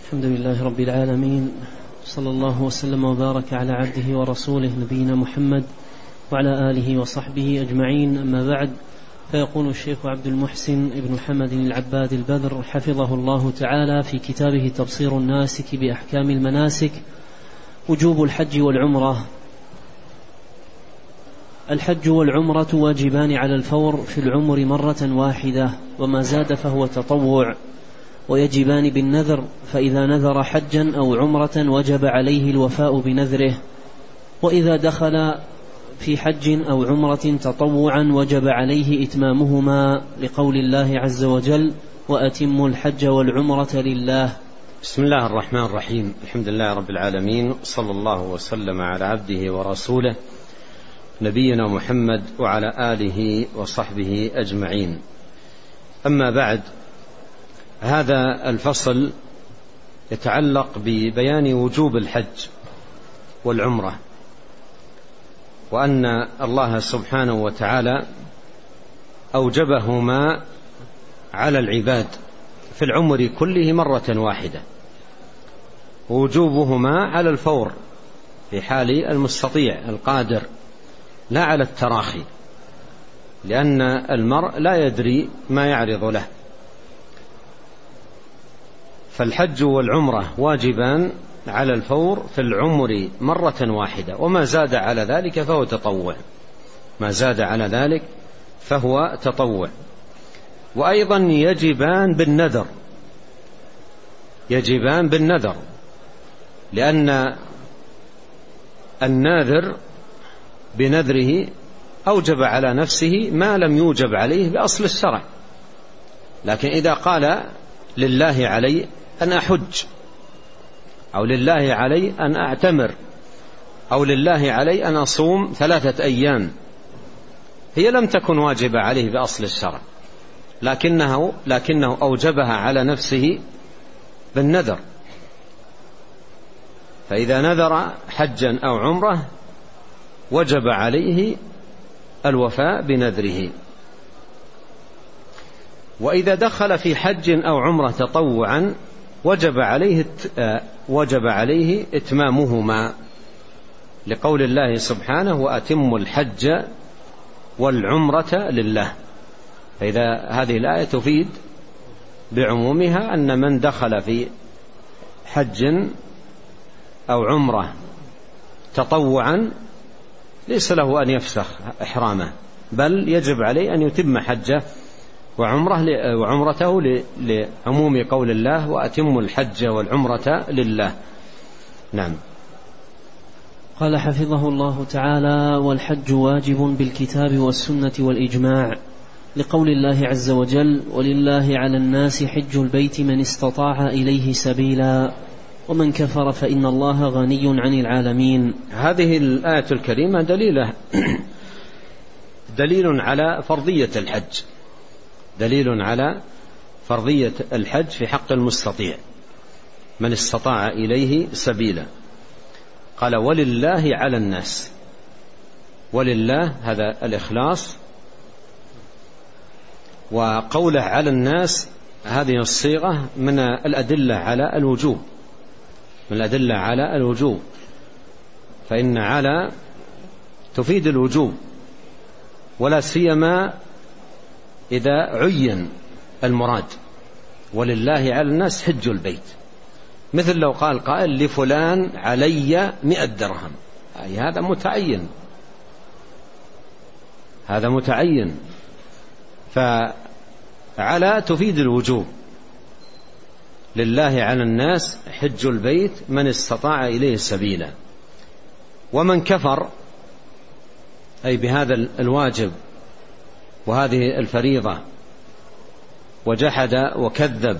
الحمد لله رب العالمين، صلى الله وسلم وبارك على عبده ورسوله نبينا محمد وعلى آله وصحبه أجمعين. أما بعد، فيقول الشيخ عبد المحسن ابن حمد العباد البدر حفظه الله تعالى في كتابه تبصير الناسك بأحكام المناسك: وجوب الحج والعمرة. الحج والعمرة واجبان على الفور في العمر مرة واحدة، وما زاد فهو تطوع، ويجبان بالنذر، فإذا نذر حجا أو عمرة وجب عليه الوفاء بنذره، وإذا دخل في حج أو عمرة تطوعا وجب عليه إتمامهما، لقول الله عز وجل: وأتموا الحج والعمرة لله. بسم الله الرحمن الرحيم. الحمد لله رب العالمين، صلى الله وسلم على عبده ورسوله نبينا محمد وعلى آله وصحبه أجمعين. أما بعد، هذا الفصل يتعلق ببيان وجوب الحج والعمرة، وأن الله سبحانه وتعالى أوجبهما على العباد في العمر كله مرة واحدة، ووجوبهما على الفور في حال المستطيع القادر، لا على التراخي، لأن المرء لا يدري ما يعرض له. فالحج والعمرة واجبان على الفور في العمر مرة واحدة، وما زاد على ذلك فهو تطوع. ما زاد على ذلك فهو تطوع. وأيضا يجبان بالنذر، يجبان بالنذر، لأن الناذر بنذره أوجب على نفسه ما لم يوجب عليه بأصل الشرع. لكن إذا قال: لله علي أن أحج، أو لله علي أن أعتمر، أو لله علي أن أصوم 3 أيام، هي لم تكن واجبة عليه بأصل الشرع، لكنه أوجبها على نفسه بالنذر. فإذا نذر حجا أو عمرة وجب عليه الوفاء بنذره. وإذا دخل في حج أو عمرة تطوعا وجب عليه إتمامهما، لقول الله سبحانه: وأتموا الحج والعمرة لله. فإذا هذه الآية تفيد بعمومها أن من دخل في حج أو عمرة تطوعا ليس له أن يفسخ إحرامه، بل يجب عليه أن يتم حجه وعمرته لعموم قول الله: وأتموا الحج والعمرة لله. نعم. قال حفظه الله تعالى: والحج واجب بالكتاب والسنة والإجماع، لقول الله عز وجل: ولله على الناس حج البيت من استطاع إليه سبيلا، ومن كفر فإن الله غني عن العالمين. هذه الآية الكريمة دليل على فرضية الحج، دليل على فرضية الحج في حق المستطيع من استطاع إليه سبيلا. قال: ولله على الناس. ولله هذا الإخلاص، وقوله على الناس هذه الصيغة من الأدلة على الوجوب، من الأدلة على الوجوب، فإن على تفيد الوجوب، ولا سيما إذا عين المراد: ولله على الناس حج البيت. مثل لو قال قائل: لفلان علي 100 درهم، أي هذا متعين، هذا متعين. فعلى تفيد الوجوب: لله على الناس حج البيت من استطاع إليه سبيلا. ومن كفر، أي بهذا الواجب وهذه الفريضة، وجحد وكذب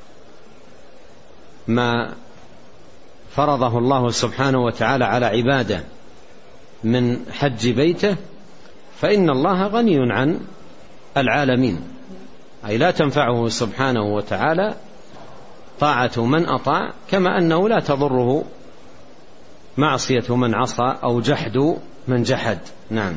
ما فرضه الله سبحانه وتعالى على عباده من حج بيته، فإن الله غني عن العالمين، أي لا تنفعه سبحانه وتعالى طاعة من أطاع، كما أنه لا تضره معصية من عصى أو جحد من جحد. نعم.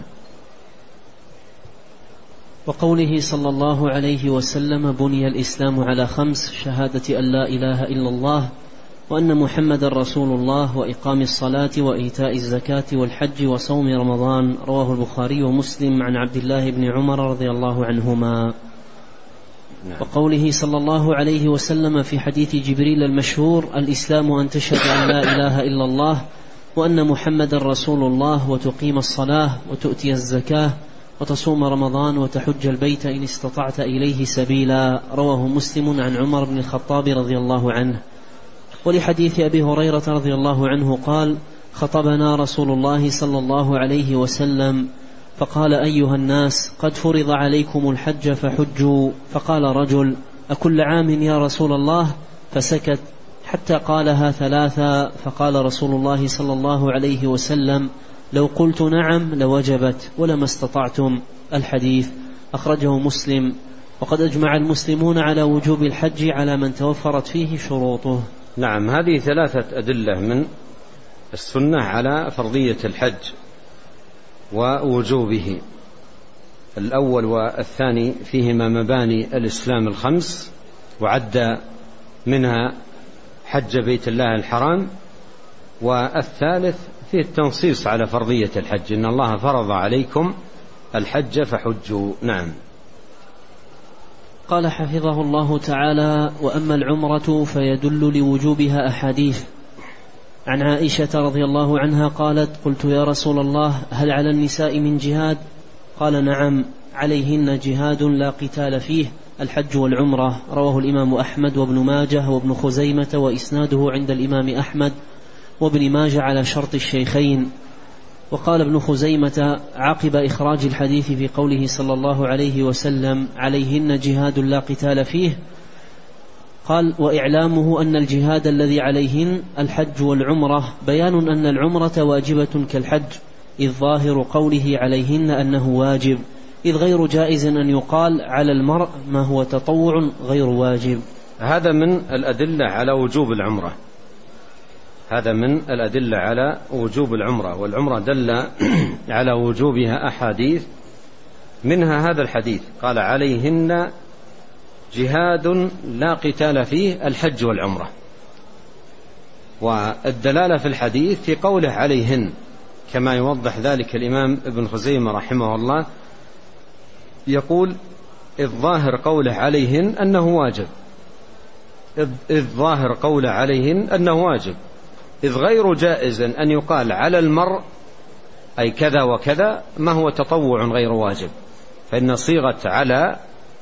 وقوله صلى الله عليه وسلم: بني الإسلام على 5: شهادة أن لا إله إلا الله، وأن محمدا رسول الله وإقام الصلاة وإيتاء الزكاة والحج وصوم رمضان. رواه البخاري ومسلم عن عبد الله بن عمر رضي الله عنهما. وقوله صلى الله عليه وسلم في حديث جبريل المشهور: الإسلام أن تشهد أن لا إله إلا الله وأن محمدا رسول الله وتقيم الصلاة وتؤتي الزكاة وتصوم رمضان وتحج البيت إن استطعت إليه سبيلا. رواه مسلم عن عمر بن الخطاب رضي الله عنه. ولحديث أبي هريرة رضي الله عنه قال: خطبنا رسول الله صلى الله عليه وسلم فقال: أيها الناس قد فرض عليكم الحج فحجوا. فقال رجل: أكل عام يا رسول الله؟ فسكت حتى قالها ثلاثا. فقال رسول الله صلى الله عليه وسلم: لو قلت نعم لوجبت ولما استطعتم. الحديث أخرجه مسلم. وقد أجمع المسلمون على وجوب الحج على من توفرت فيه شروطه. نعم، هذه ثلاثة أدلة من السنة على فرضية الحج ووجوبه. الأول والثاني فيهما مباني الإسلام الخمس، وعد منها حج بيت الله الحرام. والثالث فيه التنصيص على فرضية الحج: إن الله فرض عليكم الحج فحجوا. نعم. قال حفظه الله تعالى: وأما العمرة فيدل لوجوبها أحاديث. عن عائشة رضي الله عنها قالت: قلت يا رسول الله هل على النساء من جهاد؟ قال: نعم، عليهن جهاد لا قتال فيه، الحج والعمرة. رواه الإمام أحمد وابن ماجه وابن خزيمة، وإسناده عند الإمام أحمد وابن ماجه على شرط الشيخين. وقال ابن خزيمة عقب إخراج الحديث في قوله صلى الله عليه وسلم: عليهن جهاد لا قتال فيه، قال: وإعلامه أن الجهاد الذي عليهن الحج والعمرة، بيان أن العمرة واجبة كالحج، إذ ظاهر قوله عليهن أنه واجب، إذ غير جائز أن يقال على المرء ما هو تطوع غير واجب. هذا من الأدلة على وجوب العمرة. هذا من الأدلة على وجوب العمرة. والعمرة دل على وجوبها أحاديث، منها هذا الحديث: قال: عليهن جهاد لا قتال فيه، الحج والعمرة. والدلالة في الحديث في قوله عليهن، كما يوضح ذلك الإمام ابن خزيمة رحمه الله، يقول: إذ ظاهر قوله عليهن أنه واجب، إذ ظاهر قوله عليهن أنه واجب، إذ غير جائز أن يقال على المرء أي كذا وكذا ما هو تطوع غير واجب، فإن صيغة على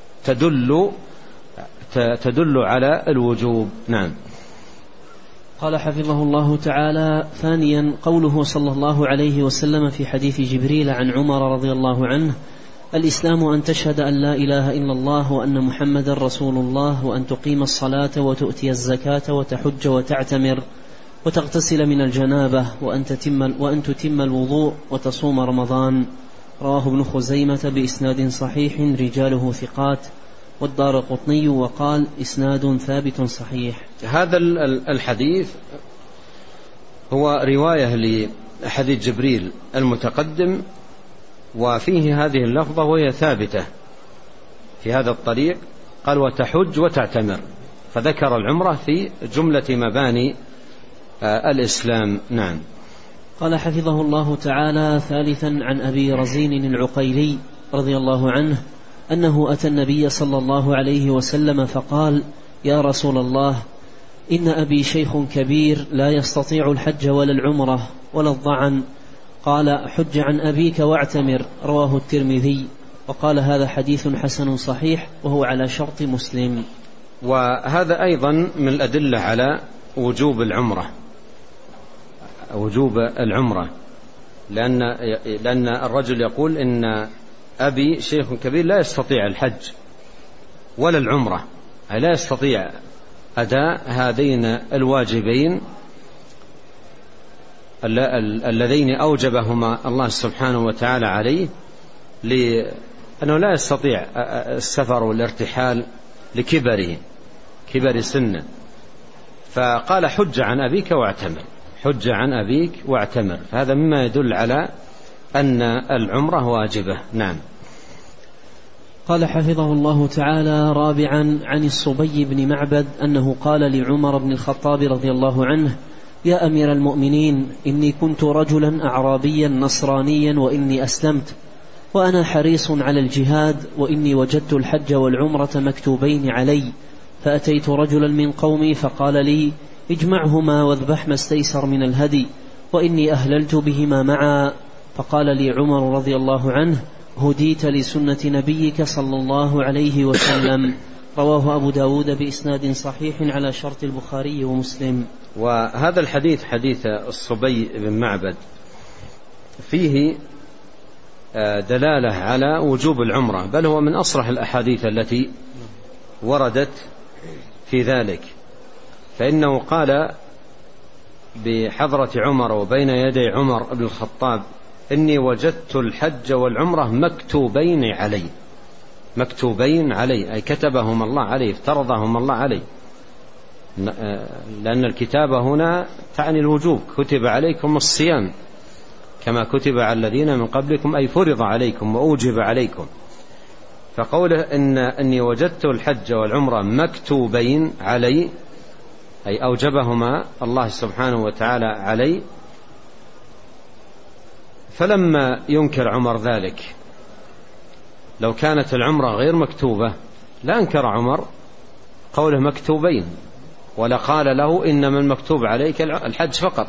تدل على الوجوب. نعم. قال حفظه الله تعالى: ثانيا قوله صلى الله عليه وسلم في حديث جبريل عن عمر رضي الله عنه: الإسلام أن تشهد أن لا إله إلا الله وأن محمدا رسول الله وأن تقيم الصلاة وتؤتي الزكاة وتحج وتعتمر وتغتسل من الجنابة وأن تتم الوضوء وتصوم رمضان. رواه ابن خزيمة بإسناد صحيح رجاله ثقات، والدارقطني وقال: إسناد ثابت صحيح. هذا الحديث هو رواية لحديث جبريل المتقدم، وفيه هذه اللفظة وهي ثابتة في هذا الطريق. قال: وتحج وتعتمر، فذكر العمرة في جملة مباني الإسلام. نعم. قال حفظه الله تعالى: ثالثا عن أبي رزين العقيلي رضي الله عنه أنه أتى النبي صلى الله عليه وسلم فقال: يا رسول الله، إن أبي شيخ كبير لا يستطيع الحج ولا العمرة ولا الضعن. قال: حج عن أبيك واعتمر. رواه الترمذي. وقال: هذا حديث حسن صحيح وهو على شرط مسلم. وهذا أيضا من الأدلة على وجوب العمرة، وجوب العمرة، لأن الرجل يقول: إن أبي شيخ كبير لا يستطيع الحج ولا العمرة، أي لا يستطيع أداء هذين الواجبين اللذين أوجبهما الله سبحانه وتعالى عليه، لأنه لا يستطيع السفر والارتحال كبر سنه. فقال: حج عن أبيك واعتمر، حج عن أبيك واعتمر. فهذا مما يدل على أن العمرة واجبة. نعم. قال حفظه الله تعالى: رابعا، عن الصبي بن معبد أنه قال لعمر بن الخطاب رضي الله عنه: يا أمير المؤمنين، إني كنت رجلا أعرابيا نصرانيا وإني أسلمت، وأنا حريص على الجهاد، وإني وجدت الحج والعمرة مكتوبين علي، فأتيت رجلا من قومي فقال لي: اجمعهما واذبح ما استيسر من الهدي، وإني أهللت بهما معا. فقال لي عمر رضي الله عنه: هديت لسنة نبيك صلى الله عليه وسلم. رواه أبو داود بإسناد صحيح على شرط البخاري ومسلم. وهذا الحديث حديث الصبي بن معبد فيه دلالة على وجوب العمرة، بل هو من أصرح الأحاديث التي وردت في ذلك، فإنه قال بحضرة عمر وبين يدي عمر بن الخطاب: إني وجدت الحج والعمرة مكتوبين علي. مكتوبين علي أي كتبهم الله علي، افترضهم الله علي، لأن الكتابة هنا تعني الوجوب. كتب عليكم الصيام كما كتب على الذين من قبلكم، أي فرض عليكم وأوجب عليكم. فقوله إني وجدت الحج والعمرة مكتوبين علي أي أوجبهما الله سبحانه وتعالى علي. فلما ينكر عمر ذلك، لو كانت العمرة غير مكتوبة لا أنكر عمر قوله مكتوبين، ولقال له: إنما المكتوب عليك الحج فقط.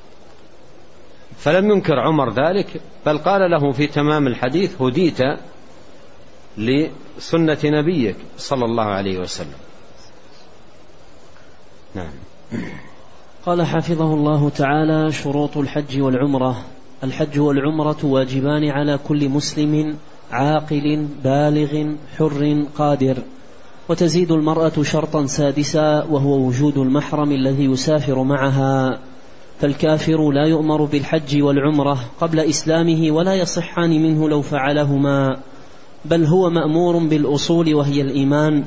فلم ينكر عمر ذلك، بل قال له في تمام الحديث: هديت لسنة نبيك صلى الله عليه وسلم. نعم. قال حفظه الله تعالى: شروط الحج والعمرة. الحج والعمرة واجبان على كل مسلم عاقل بالغ حر قادر، وتزيد المرأة شرطا سادسا، وهو وجود المحرم الذي يسافر معها، فالكافر لا يؤمر بالحج والعمرة قبل إسلامه ولا يصحان منه لو فعلهما، بل هو مأمور بالأصول وهي الإيمان،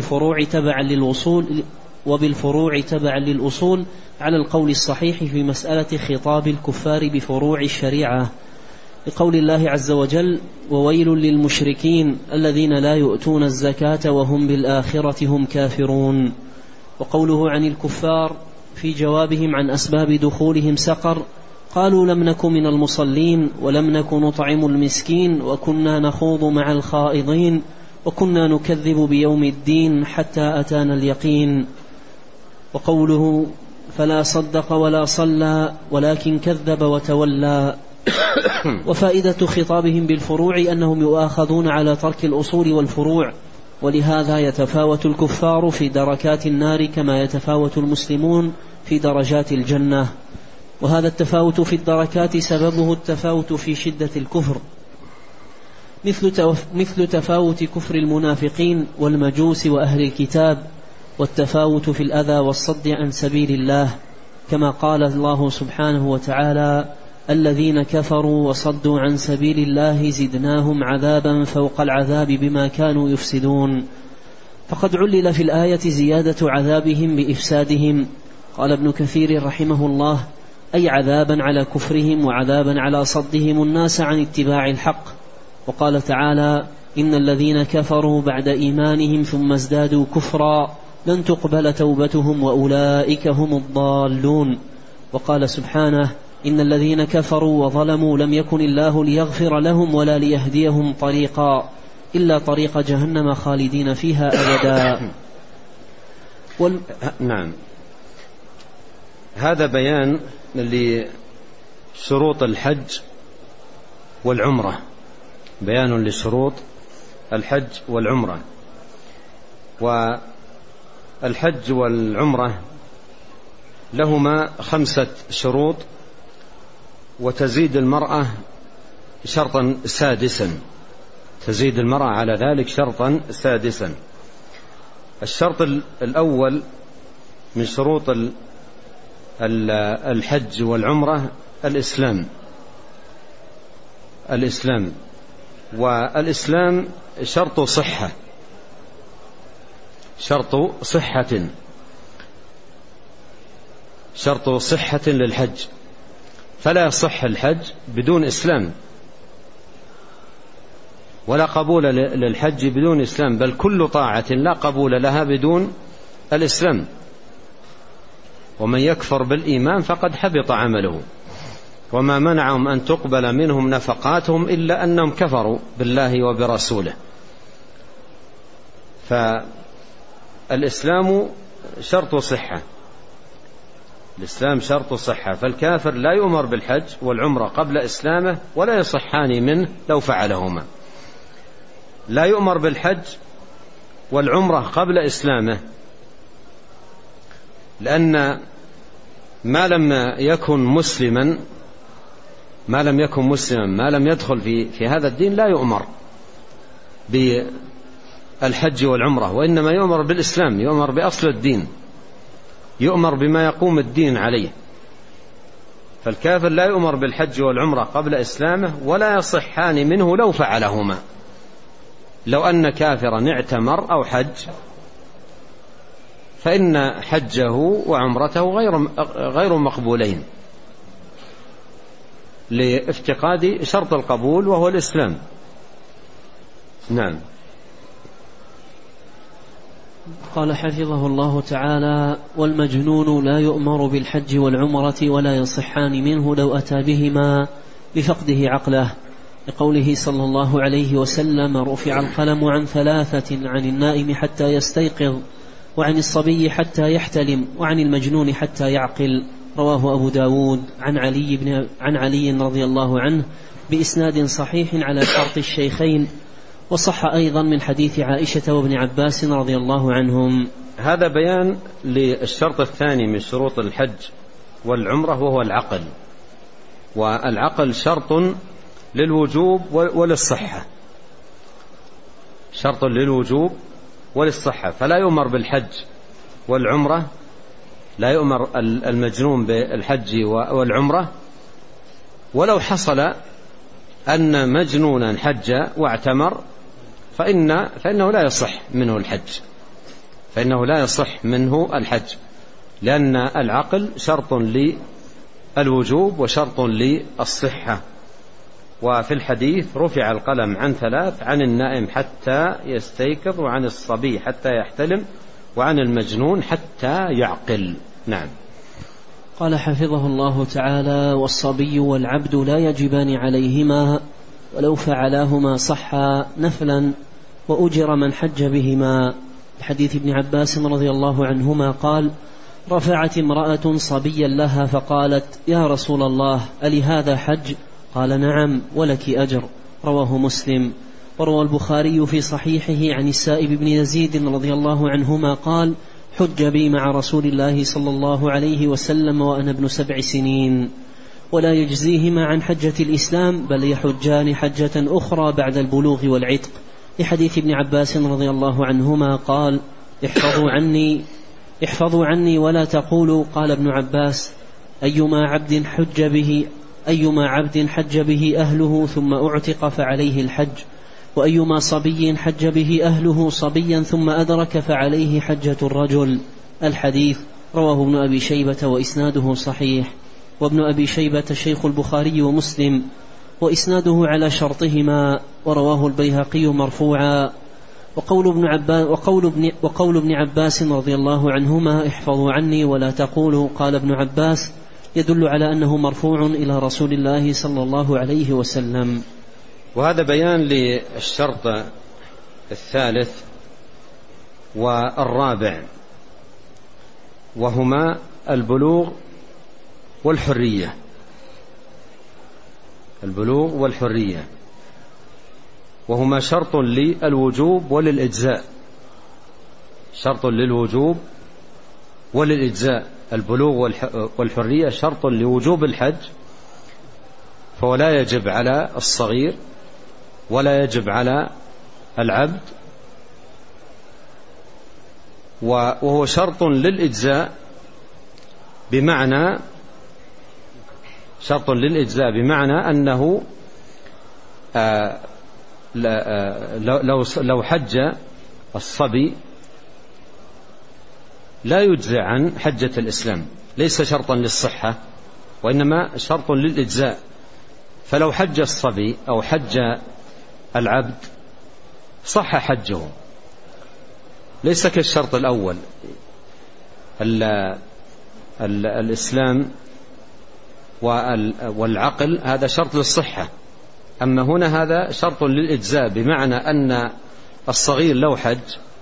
وبالفروع تبعا للأصول على القول الصحيح في مسألة خطاب الكفار بفروع الشريعة، لقول الله عز وجل: وويل للمشركين الذين لا يؤتون الزكاة وهم بالآخرة هم كافرون. وقوله عن الكفار في جوابهم عن أسباب دخولهم سقر: قالوا لم نك من المصلين ولم نك نطعم المسكين وكنا نخوض مع الخائضين وكنا نكذب بيوم الدين حتى أتانا اليقين. وقوله: فلا صدق ولا صلى ولكن كذب وتولى. وفائدة خطابهم بالفروع أنهم يؤاخذون على ترك الأصول والفروع، ولهذا يتفاوت الكفار في دركات النار كما يتفاوت المسلمون في درجات الجنة، وهذا التفاوت في الدركات سببه التفاوت في شدة الكفر، مثل تفاوت كفر المنافقين والمجوس وأهل الكتاب، والتفاوت في الأذى والصد عن سبيل الله، كما قال الله سبحانه وتعالى: الذين كفروا وصدوا عن سبيل الله زدناهم عذابا فوق العذاب بما كانوا يفسدون. فقد علل في الآية زيادة عذابهم بإفسادهم. قال ابن كثير رحمه الله: أي عذابا على كفرهم وعذابا على صدهم الناس عن اتباع الحق. وقال تعالى: إن الذين كفروا بعد إيمانهم ثم ازدادوا كفرا لن تقبل توبتهم وأولئك هم الضالون. وقال سبحانه: إن الذين كفروا وظلموا لم يكن الله ليغفر لهم ولا ليهديهم طريقا إلا طريق جهنم خالدين فيها أبدا. نعم. هذا بيان لشروط الحج والعمرة، بيان لشروط الحج والعمرة. والحج والعمرة لهما 5 شروط، وتزيد المرأة شرطا سادسا، تزيد المرأة على ذلك شرطا سادسا. الشرط الأول من شروط الحج والعمرة الإسلام، والإسلام شرط صحة، شرط صحة للحج، فلا يصح الحج بدون إسلام. ولا قبول للحج بدون إسلام، بل كل طاعة لا قبول لها بدون الإسلام. ومن يكفر بالإيمان فقد حبط عمله. وما منعهم أن تقبل منهم نفقاتهم إلا أنهم كفروا بالله وبرسوله. فالإسلام شرط صحة، الإسلام شرط صحة، فالكافر لا يؤمر بالحج والعمرة قبل إسلامه ولا يصحان منه لو فعلهما. لا يؤمر بالحج والعمرة قبل إسلامه، لأن ما لم يكن مسلما، ما لم يدخل في هذا الدين لا يؤمر بالحج والعمرة، وإنما يؤمر بالإسلام، يؤمر بأصل الدين، يؤمر بما يقوم الدين عليه. فالكافر لا يؤمر بالحج والعمرة قبل إسلامه ولا يصحان منه لو فعلهما. لو أن كافرا اعتمر أو حج فإن حجه وعمرته غير مقبولين لافتقاد شرط القبول وهو الإسلام. نعم. قال حفظه الله تعالى: والمجنون لا يؤمر بالحج والعمرة ولا يصحان منه لو أتى بهما بفقده عقله، لقوله صلى الله عليه وسلم: رفع القلم عن 3، عن النائم حتى يستيقظ، وعن الصبي حتى يحتلم، وعن المجنون حتى يعقل. رواه أبو داود عن علي رضي الله عنه بإسناد صحيح على شرط الشيخين، وصح أيضا من حديث عائشة وابن عباس رضي الله عنهم. هذا بيان للشرط الثاني من شروط الحج والعمرة وهو العقل، والعقل شرط للوجوب وللصحة، شرط للوجوب وللصحة. فلا يؤمر بالحج والعمرة، لا يؤمر المجنون بالحج والعمرة ولو حصل أن مجنونا حج واعتمر فإنه لا يصح منه الحج، فإنه لا يصح منه الحج، لأن العقل شرط للوجوب وشرط للصحة. وفي الحديث: رفع القلم عن 3، عن النائم حتى يستيقظ، وعن الصبي حتى يحتلم، وعن المجنون حتى يعقل. نعم. قال حفظه الله تعالى: والصبي والعبد لا يجبان عليهما، ولو فعلاهما صحا نفلا وأجر من حج بهما. الحديث ابن عباس رضي الله عنهما قال: رفعت امرأة صبيا لها فقالت: يا رسول الله، ألهذا حج؟ قال: نعم، ولك أجر. رواه مسلم. وروى البخاري في صحيحه عن السائب بن يزيد رضي الله عنهما قال: حج بي مع رسول الله صلى الله عليه وسلم وأنا ابن 7 سنين، ولا يجزيهما عن حجة الإسلام، بل يحجان حجة أخرى بعد البلوغ والعتق. لحديث ابن عباس رضي الله عنهما قال: احفظوا عني ولا تقولوا قال ابن عباس: أيما عبد حج به أهله ثم أعتق فعليه الحج، وأيما صبي حج به أهله صبيا ثم أدرك فعليه حجة الرجل. الحديث رواه ابن أبي شيبة وإسناده صحيح، وابن أبي شيبة شيخ البخاري ومسلم، وإسناده على شرطهما. ورواه البيهقي مرفوعا. وقول ابن عباس رضي الله عنهما: احفظوا عني ولا تقولوا قال ابن عباس، يدل على أنه مرفوع إلى رسول الله صلى الله عليه وسلم. وهذا بيان للشرط الثالث والرابع، وهما البلوغ والحرية. البلوغ والحرية، وهما شرط للوجوب وللإجزاء، شرط للوجوب وللإجزاء. البلوغ والحرية شرط لوجوب الحج، فهو لا يجب على الصغير ولا يجب على العبد، وهو شرط للإجزاء بمعنى أنه لو حج الصبي لا يجزى عن حجة الإسلام، ليس شرطا للصحة وإنما شرط للإجزاء. فلو حج الصبي أو حج العبد صح حجه، ليس كالشرط الأول الإسلام والعقل، هذا شرط للصحة. أما هنا هذا شرط للإجزاء، بمعنى أن الصغير لو حج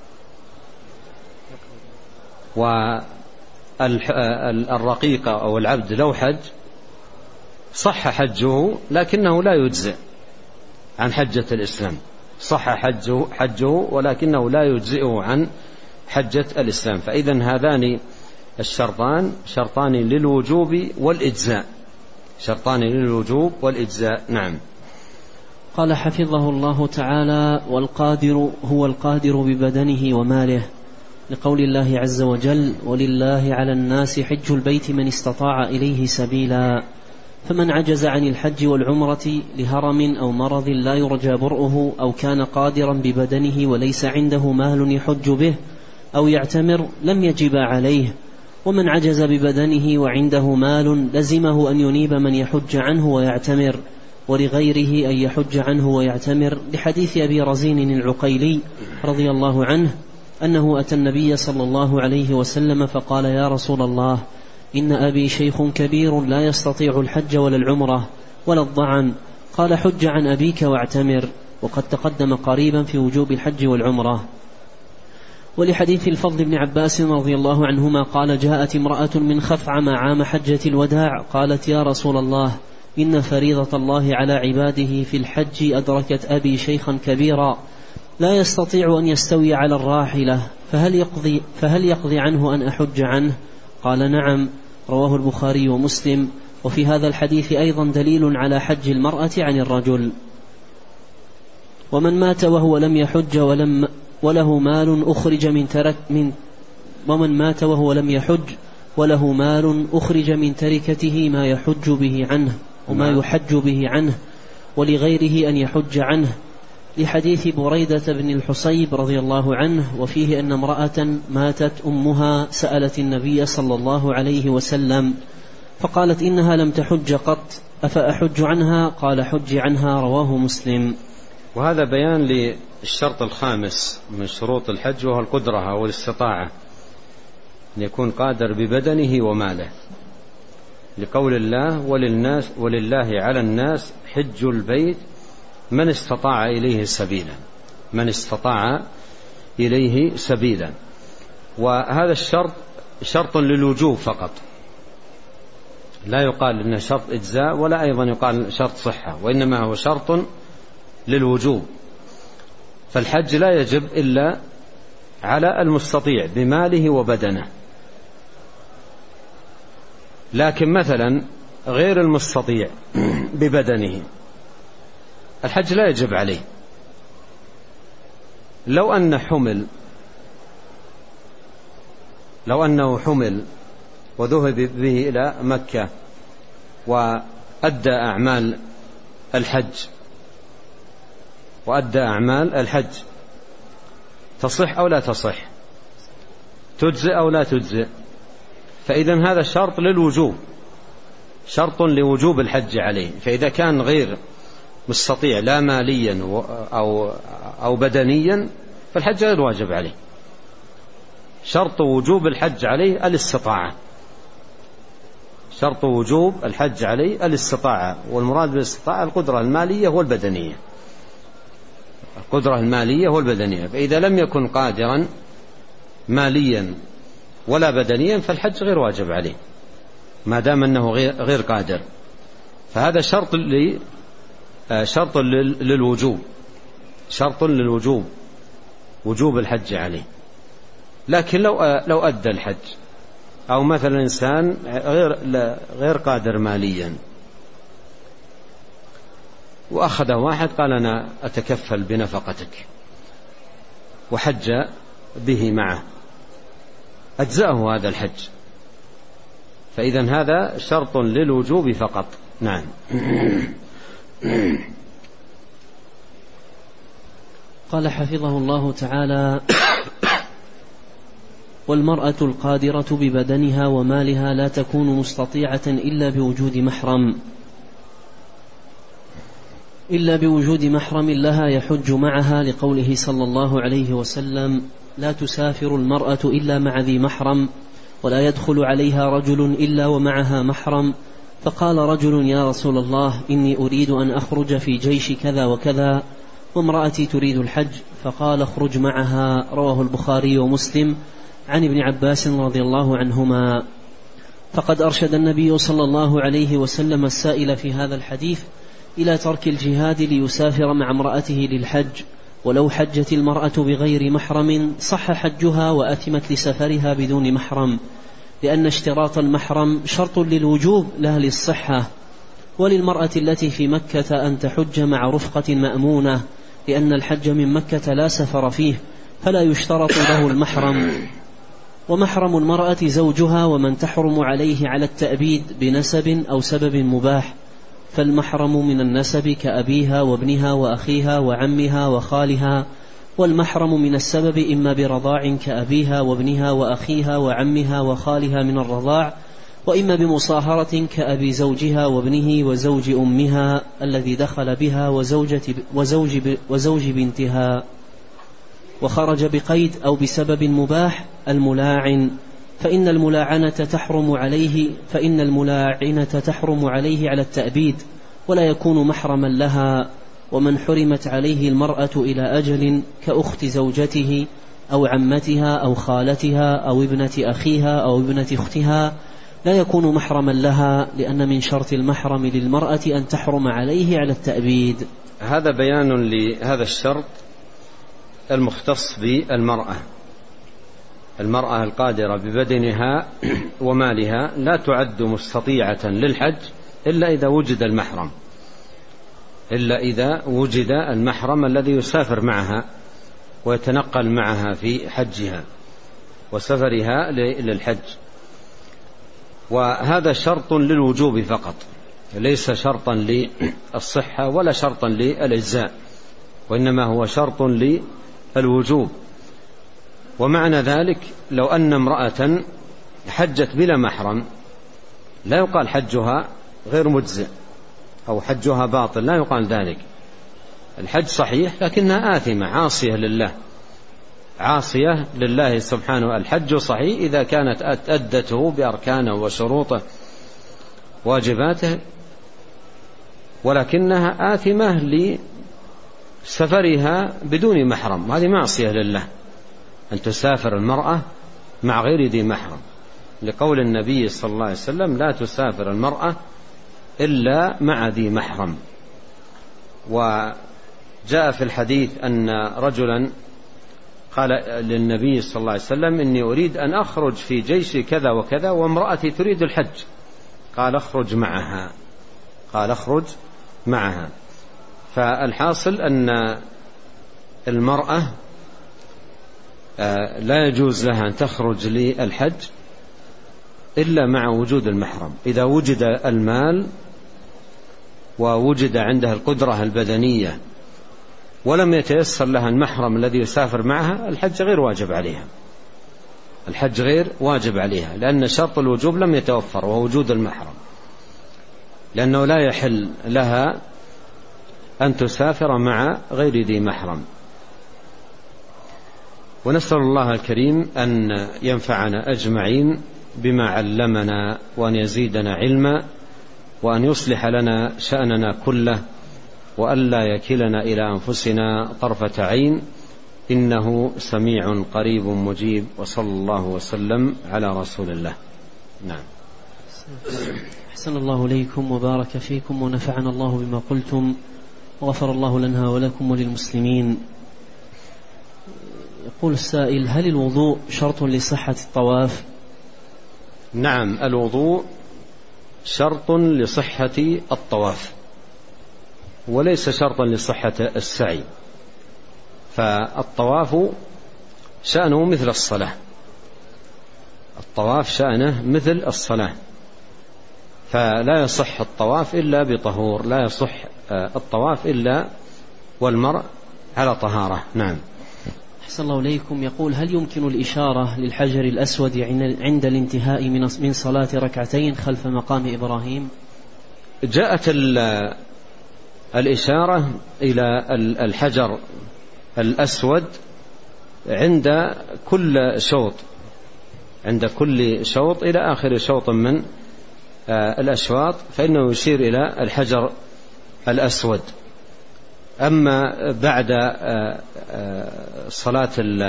والرقيق أو العبد لو حج صح حجه، لكنه لا يجزئ عن حجة الإسلام. صح حجه ولكنه لا يجزئه عن حجة الإسلام. فإذن هذان الشرطان شرطان للوجوب والإجزاء، شرطان للوجوب والإجزاء. نعم. قال حفظه الله تعالى: والقادر هو القادر ببدنه وماله، لقول الله عز وجل: ولله على الناس حج البيت من استطاع إليه سبيلا. فمن عجز عن الحج والعمرة لهرم أو مرض لا يرجى برؤه، أو كان قادرا ببدنه وليس عنده مال يحج به أو يعتمر، لم يجب عليه. ومن عجز ببدنه وعنده مال لزمه أن ينيب من يحج عنه ويعتمر، ولغيره أن يحج عنه ويعتمر، لحديث أبي رزين العقيلي رضي الله عنه أنه أتى النبي صلى الله عليه وسلم فقال: يا رسول الله، إن أبي شيخ كبير لا يستطيع الحج ولا العمرة ولا الضعن. قال: حج عن أبيك واعتمر. وقد تقدم قريبا في وجوب الحج والعمرة. ولحديث الفضل بن عباس رضي الله عنهما قال: جاءت امرأة من خفعم عام حجة الوداع قالت: يا رسول الله، إن فريضة الله على عباده في الحج أدركت أبي شيخا كبيرا لا يستطيع أن يستوي على الراحلة، فهل يقضي عنه أن أحج عنه؟ قال: نعم. رواه البخاري ومسلم. وفي هذا الحديث أيضا دليل على حج المرأة عن الرجل. ومن مات وهو لم يحج وله مال أخرج من تركته ما يحج به عنه وما يحج به عنه، ولغيره أن يحج عنه، لحديث بريدة بن الحصيب رضي الله عنه. وفيه أن امرأة ماتت أمها سألت النبي صلى الله عليه وسلم فقالت: إنها لم تحج قط، أفأحج عنها؟ قال: حج عنها. رواه مسلم. وهذا بيان للشرط الخامس من شروط الحج، وهو القدرة والاستطاعة، أن يكون قادر ببدنه وماله، لقول الله: ولله على الناس حج البيت من استطاع إليه سبيلا. من استطاع إليه سبيلا. وهذا الشرط شرط للوجوب فقط، لا يقال إنه شرط إجزاء ولا أيضا يقال شرط صحة، وإنما هو شرط للوجوب. فالحج لا يجب إلا على المستطيع بماله وبدنه. لكن مثلا غير المستطيع ببدنه الحج لا يجب عليه. لو أنه حمل وذهب به إلى مكة وأدى أعمال الحج تصح أو لا تصح، تجزئ أو لا تجزئ، فإذن هذا شرط للوجوب، شرط لوجوب الحج عليه. فإذا كان غير مستطيع لا ماليا أو بدنيا فالحج غير واجب عليه. شرط وجوب الحج عليه الاستطاعة، شرط وجوب الحج عليه الاستطاعة، والمراد بالاستطاعة القدرة المالية والبدنية، القدرة المالية والبدنية. فإذا لم يكن قادرا ماليا ولا بدنيا فالحج غير واجب عليه ما دام أنه غير قادر. فهذا شرط للوجوب، شرط للوجوب، وجوب الحج عليه. لكن لو أدى الحج، أو مثلا إنسان غير قادر ماليا وأخذه واحد قال: أنا أتكفل بنفقتك، وحج به معه، أجزأه هذا الحج. فإذن هذا شرط للوجوب فقط. نعم. قال حفظه الله تعالى: والمرأة القادرة ببدنها ومالها لا تكون مستطيعة إلا بوجود محرم. إلا بوجود محرم لها يحج معها، لقوله صلى الله عليه وسلم: لا تسافر المرأة إلا مع ذي محرم، ولا يدخل عليها رجل إلا ومعها محرم. فقال رجل: يا رسول الله، إني أريد أن أخرج في جيش كذا وكذا، وامرأتي تريد الحج. فقال: اخرج معها. رواه البخاري ومسلم عن ابن عباس رضي الله عنهما. فقد أرشد النبي صلى الله عليه وسلم السائل في هذا الحديث إلى ترك الجهاد ليسافر مع امرأته للحج، ولو حجت المرأة بغير محرم صح حجها وأثمت لسفرها بدون محرم، لأن اشتراط المحرم شرط للوجوب لا للصحة. وللمرأة التي في مكة أن تحج مع رفقة مأمونة، لأن الحج من مكة لا سفر فيه، فلا يشترط له المحرم. ومحرم المرأة زوجها، ومن تحرم عليه على التأبيد بنسب أو سبب مباح، فالمحرم من النسب كأبيها وابنها وأخيها وعمها وخالها، والمحرم من السبب إما برضاع كأبيها وابنها وأخيها وعمها وخالها من الرضاع، وإما بمصاهرة كأبي زوجها وابنه وزوج أمها الذي دخل بها وزوج بنتها. وخرج بقيد أو بسبب مباح الملاعن، فإن الملاعنة تحرم عليه على التأبيد، ولا يكون محرما لها. ومن حرمت عليه المرأة إلى أجل كأخت زوجته أو عمتها أو خالتها أو ابنة أخيها أو ابنة أختها لا يكون محرما لها، لأن من شرط المحرم للمرأة أن تحرم عليه على التأبيد. هذا بيان لهذا الشرط المختص بالمرأة. المرأة القادرة ببدنها ومالها لا تعد مستطيعة للحج إلا إذا وجد المحرم، إلا إذا وجد المحرم الذي يسافر معها ويتنقل معها في حجها وسفرها للحج. وهذا شرط للوجوب فقط، ليس شرطا للصحة ولا شرطا للإجزاء، وإنما هو شرط للوجوب. ومعنى ذلك لو أن امرأة حجت بلا محرم لا يقال حجها غير مجزئ أو حجها باطل، لا يقال ذلك. الحج صحيح لكنها آثمة عاصية لله، عاصية لله سبحانه. الحج صحيح إذا كانت أدته بأركانه وشروطه واجباته، ولكنها آثمة لسفرها بدون محرم، هذه معصية لله أن تسافر المرأة مع غير ذي محرم، لقول النبي صلى الله عليه وسلم: لا تسافر المرأة إلا مع ذي محرم. وجاء في الحديث أن رجلا قال للنبي صلى الله عليه وسلم: إني أريد أن أخرج في جيش كذا وكذا وامرأتي تريد الحج. قال: اخرج معها. قال: اخرج معها. فالحاصل أن المرأة لا يجوز لها أن تخرج للحج إلا مع وجود المحرم. إذا وجد المال ووجد عندها القدرة البدنية ولم يتيسر لها المحرم الذي يسافر معها، الحج غير واجب عليها، الحج غير واجب عليها، لأن شرط الوجوب لم يتوفر وهو وجود المحرم، لأنه لا يحل لها أن تسافر مع غير ذي محرم. ونسأل الله الكريم أن ينفعنا أجمعين بما علمنا، وأن يزيدنا علما، وأن يصلح لنا شأننا كله، وألا يكلنا إلى أنفسنا طرفة عين، إنه سميع قريب مجيب. وصلى الله وسلم على رسول الله. نعم. أحسن الله إليكم وبارك فيكم ونفعنا الله بما قلتم، وغفر الله لنا ولكم وللمسلمين. يقول السائل: هل الوضوء شرط لصحة الطواف؟ نعم، الوضوء شرط لصحة الطواف وليس شرطا لصحة السعي. فالطواف شأنه مثل الصلاة، الطواف شأنه مثل الصلاة، فلا يصح الطواف إلا بطهور، لا يصح الطواف إلا والمرء على طهارة. نعم. أحسن الله إليكم. يقول: هل يمكن الإشارة للحجر الأسود عند الانتهاء من صلاة ركعتين خلف مقام إبراهيم؟ جاءت الإشارة إلى الحجر الأسود عند كل شوط إلى آخر شوط من الأشواط، فإنه يشير إلى الحجر الأسود. أما بعد صلاة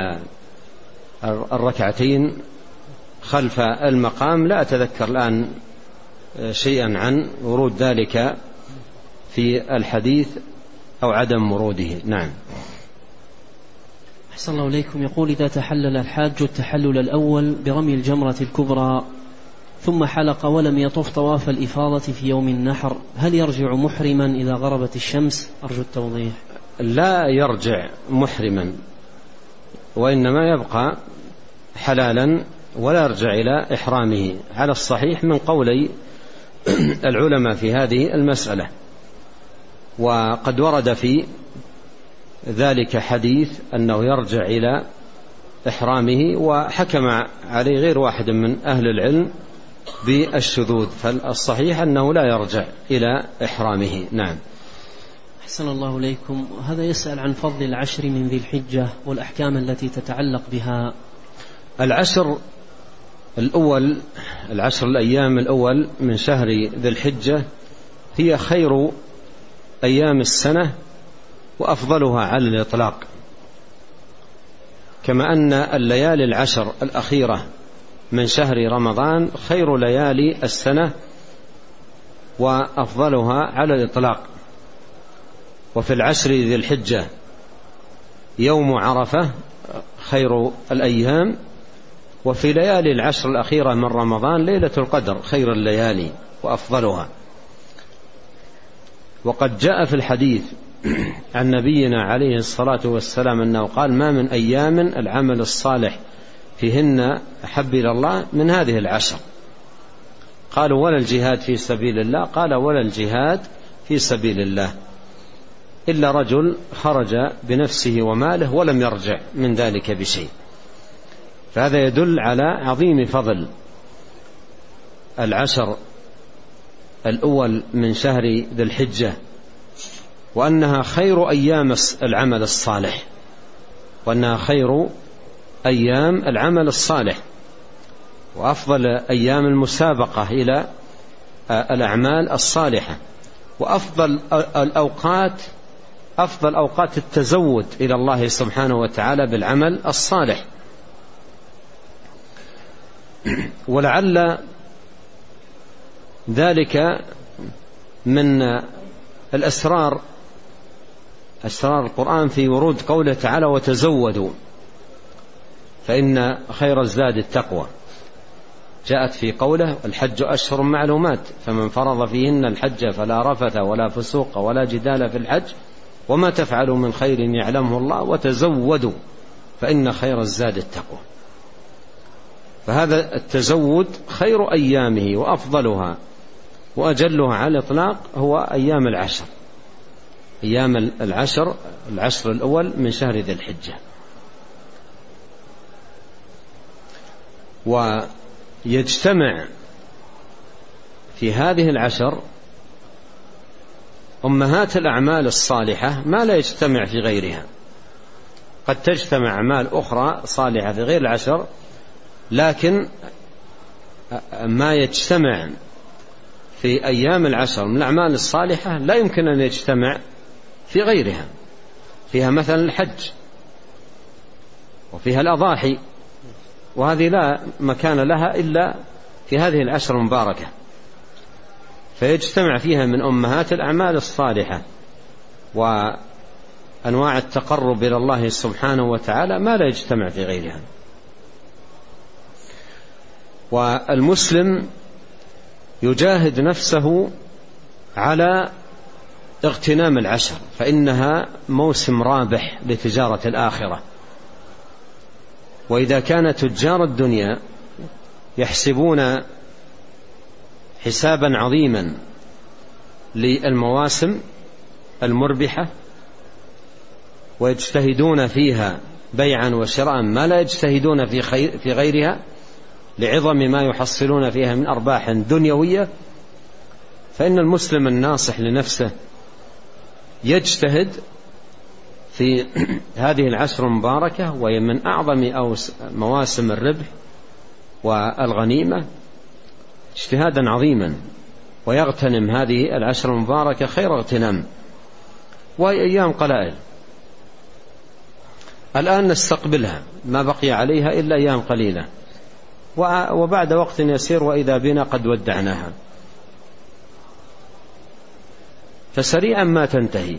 الركعتين خلف المقام لا أتذكر الآن شيئا عن ورود ذلك في الحديث أو عدم وروده. نعم. أحسن الله إليكم. يقول: إذا تحلل الحاج التحلل الأول برمي الجمرة الكبرى ثم حلق ولم يطف طواف الإفاضة في يوم النحر، هل يرجع محرما إذا غربت الشمس؟ أرجو التوضيح. لا يرجع محرما، وإنما يبقى حلالا ولا يرجع إلى إحرامه على الصحيح من قولي العلماء في هذه المسألة. وقد ورد في ذلك حديث أنه يرجع إلى إحرامه، وحكم عليه غير واحد من أهل العلم بالشذوذ، فالصحيح أنه لا يرجع إلى إحرامه. نعم. أحسن الله إليكم. هذا يسأل عن فضل العشر من ذي الحجة والأحكام التي تتعلق بها. العشر الأيام الأول من شهر ذي الحجة هي خير أيام السنة وأفضلها على الإطلاق، كما أن الليالي العشر الأخيرة من شهر رمضان خير ليالي السنة وأفضلها على الإطلاق. وفي العشر ذي الحجة يوم عرفة خير الأيام، وفي ليالي العشر الأخيرة من رمضان ليلة القدر خير الليالي وأفضلها. وقد جاء في الحديث عن نبينا عليه الصلاة والسلام أنه قال: ما من أيام العمل الصالح فيهن أحب إلى الله من هذه العشر. قالوا: ولا الجهاد في سبيل الله؟ قال: ولا الجهاد في سبيل الله إلا رجل خرج بنفسه وماله ولم يرجع من ذلك بشيء. فهذا يدل على عظيم فضل العشر الأول من شهر ذي الحجة، وأنها خير أيام العمل الصالح، وأفضل أيام المسابقة إلى الأعمال الصالحة، وأفضل أوقات التزود إلى الله سبحانه وتعالى بالعمل الصالح. ولعل ذلك من أسرار القرآن في ورود قوله تعالى: وتزودوا فإن خير الزاد التقوى. جاءت في قوله: الحج أشهر معلومات فمن فرض فيهن الحج فلا رفث ولا فسوق ولا جدال في الحج وما تفعلوا من خير يعلمه الله وتزودوا فإن خير الزاد التقوى. فهذا التزود خير أيامه وأفضلها وأجلها على الإطلاق هو أيام العشر الأول من شهر ذي الحجة. ويجتمع في هذه العشر أمهات الأعمال الصالحة ما لا يجتمع في غيرها. قد تجتمع أعمال أخرى صالحة في غير العشر، لكن ما يجتمع في أيام العشر من الأعمال الصالحة لا يمكن أن يجتمع في غيرها. فيها مثلا الحج، وفيها الأضاحي، وهذه لا مكان لها إلا في هذه العشر المباركة، فيجتمع فيها من أمهات الأعمال الصالحة وأنواع التقرب إلى الله سبحانه وتعالى ما لا يجتمع في غيرها. والمسلم يجاهد نفسه على اغتنام العشر، فإنها موسم رابح لتجارة الآخرة. وإذا كان تجار الدنيا يحسبون حسابا عظيما للمواسم المربحة ويجتهدون فيها بيعا وشراء ما لا يجتهدون في غيرها لعظم ما يحصلون فيها من أرباح دنيوية، فإن المسلم الناصح لنفسه يجتهد في هذه العشر المباركة، وهي من أعظم مواسم الربح والغنيمة اجتهادا عظيما، ويغتنم هذه العشر المباركة خير اغتنام، وهي أيام قلائل. الآن نستقبلها، ما بقي عليها إلا أيام قليلة، وبعد وقت يسير وإذا بنا قد ودعناها، فسريعا ما تنتهي.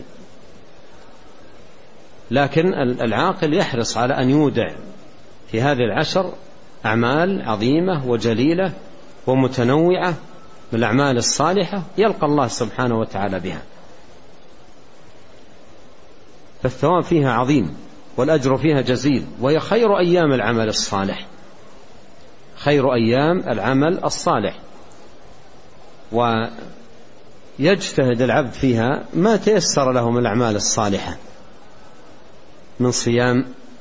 لكن العاقل يحرص على أن يودع في هذه العشر أعمال عظيمة وجليلة ومتنوعة من الأعمال الصالحة يلقى الله سبحانه وتعالى بها، فالثواب فيها عظيم والأجر فيها جزيل، وهي خير أيام العمل الصالح، خير أيام العمل الصالح. ويجتهد العبد فيها ما تيسر له من الأعمال الصالحة من صيام،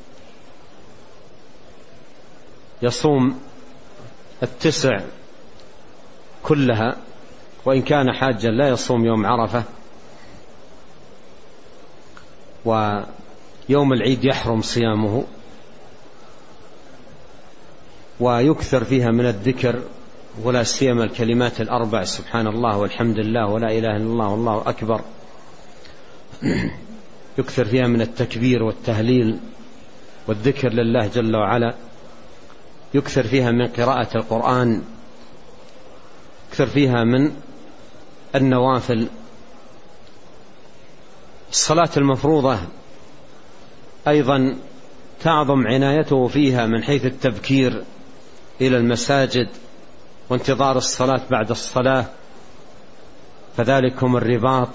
يصوم 9 كلها، وإن كان حاجا لا يصوم يوم عرفة، ويوم العيد يحرم صيامه، ويكثر فيها من الذكر، ولا سيما الكلمات الأربع: سبحان الله والحمد لله ولا إله إلا الله والله أكبر. يكثر فيها من التكبير والتهليل والذكر لله جل وعلا، يكثر فيها من قراءة القرآن، يكثر فيها من النوافل. الصلاة المفروضة أيضا تعظم عنايته فيها من حيث التبكير إلى المساجد وانتظار الصلاة بعد الصلاة، فذلكم الرباط،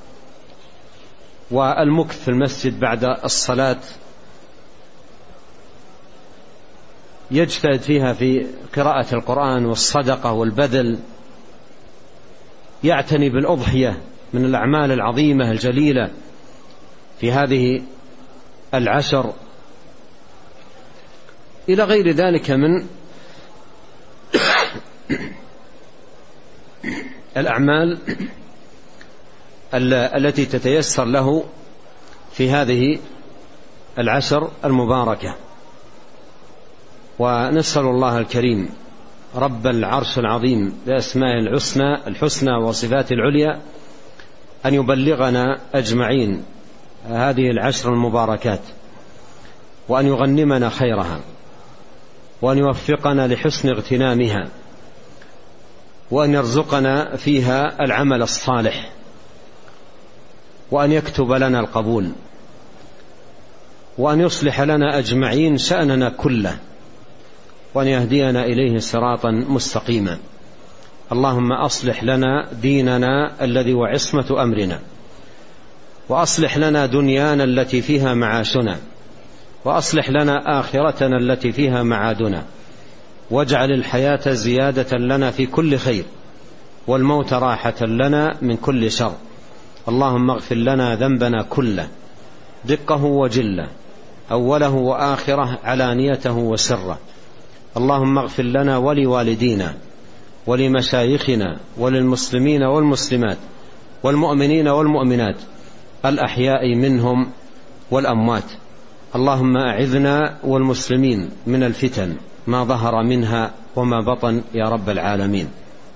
والمكث في المسجد بعد الصلاة. يجتهد فيها في قراءة القرآن والصدقة والبذل، يعتني بالأضحية من الأعمال العظيمة الجليلة في هذه العشر، إلى غير ذلك من الأعمال التي تتيسر له في هذه العشر المباركة. ونسأل الله الكريم رب العرش العظيم بأسمائه الحسنى وصفاته العليا أن يبلغنا أجمعين هذه العشر المباركات، وأن يغنمنا خيرها، وأن يوفقنا لحسن اغتنامها، وأن يرزقنا فيها العمل الصالح، وأن يكتب لنا القبول، وأن يصلح لنا أجمعين شأننا كله، وأن يهدينا إليه صراطا مستقيما. اللهم أصلح لنا ديننا الذي هو عصمة أمرنا، وأصلح لنا دنيانا التي فيها معاشنا، وأصلح لنا آخرتنا التي فيها معادنا، واجعل الحياة زيادة لنا في كل خير، والموت راحة لنا من كل شر. اللهم اغفر لنا ذنبنا كله، دقه وجله، أوله وآخره، علانيته وسره. اللهم اغفر لنا ولوالدينا ولمشايخنا وللمسلمين والمسلمات والمؤمنين والمؤمنات الأحياء منهم والأموات. اللهم أعذنا والمسلمين من الفتن ما ظهر منها وما بطن يا رب العالمين.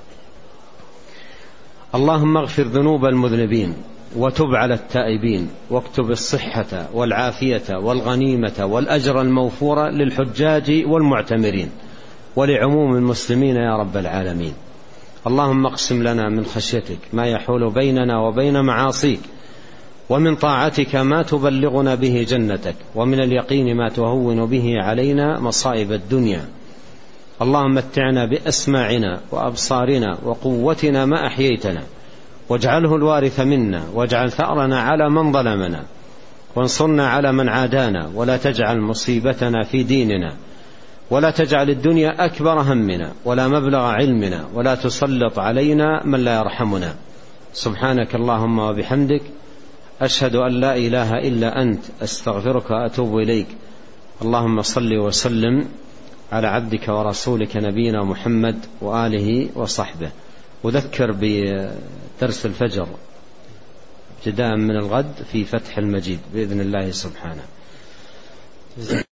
اللهم اغفر ذنوب المذنبين وتب على التائبين، واكتب الصحة والعافية والغنيمة والأجر الموفور للحجاج والمعتمرين ولعموم المسلمين يا رب العالمين. اللهم اقسم لنا من خشيتك ما يحول بيننا وبين معاصيك، ومن طاعتك ما تبلغنا به جنتك، ومن اليقين ما تهون به علينا مصائب الدنيا. اللهم متعنا بأسماعنا وأبصارنا وقوتنا ما أحييتنا، واجعله الوارث منا، واجعل ثأرنا على من ظلمنا، وانصرنا على من عادانا، ولا تجعل مصيبتنا في ديننا، ولا تجعل الدنيا أكبر همنا ولا مبلغ علمنا، ولا تسلط علينا من لا يرحمنا. سبحانك اللهم وبحمدك، أشهد أن لا إله إلا أنت، أستغفرك وأتوب إليك. اللهم صل وسلم على عبدك ورسولك نبينا محمد وآله وصحبه. أذكر بدرس الفجر ابتداء من الغد في فتح المجيد بإذن الله سبحانه.